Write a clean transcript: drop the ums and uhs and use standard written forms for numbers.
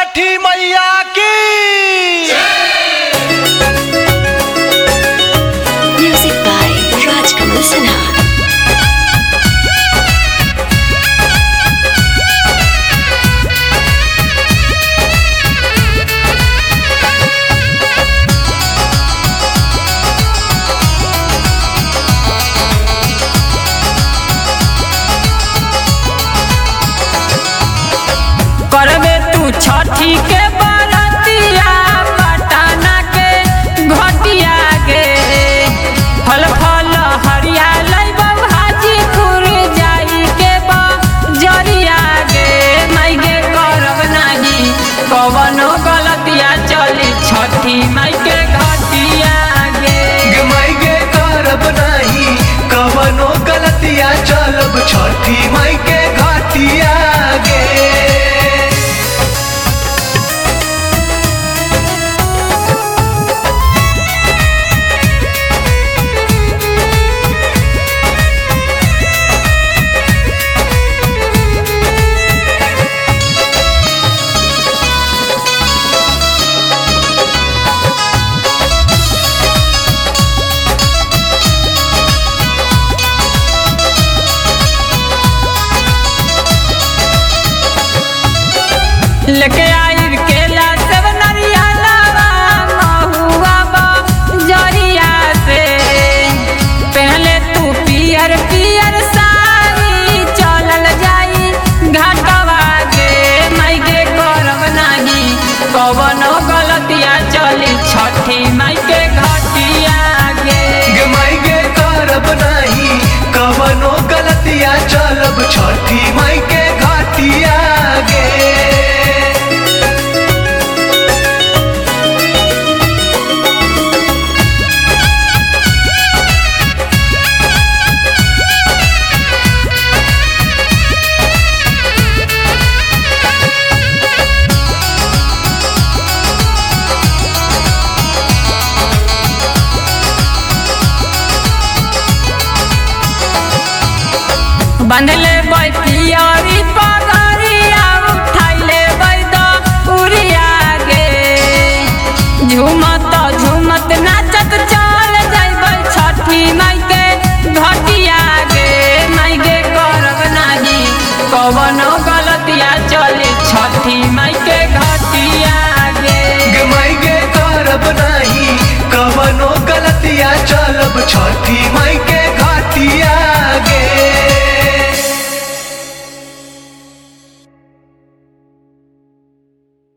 छठी मैया की। Music by Rajkamal Sinha. करबे तू छठी के बरतिया पटना के घटिया गे फल फल हरिया लइबो हाजीपुर जाई के बजरिया गे माई गे करब नाही कवनो गलतिया चली छठी माई के घटिया गे माई गे करब नाही कवनो गलतिया चलब छठी माई के घाटिया गे। लेके आई केला सब नरियाला महुआ बजरिया से पहले तू पियर पियर साड़ी चलल जाई घाटवा गे माई गे करब नाही कवनो गलतिया चली छठी माई के घटिया गे माई गे करब नाही कवनो गलतिया चलब छठी माई के घाटिया गे। बंधले बाई पियरी पगरिया उठाइले बाई दउरिया गे झूमत झूमत नाचत चल जाइबै छठी माई के घटिया गे माई गे करब नाही कवनो गलतिया चली छठी माई के घटिया गे माई गे करब नाही कवनो गलतिया चलब छठी माई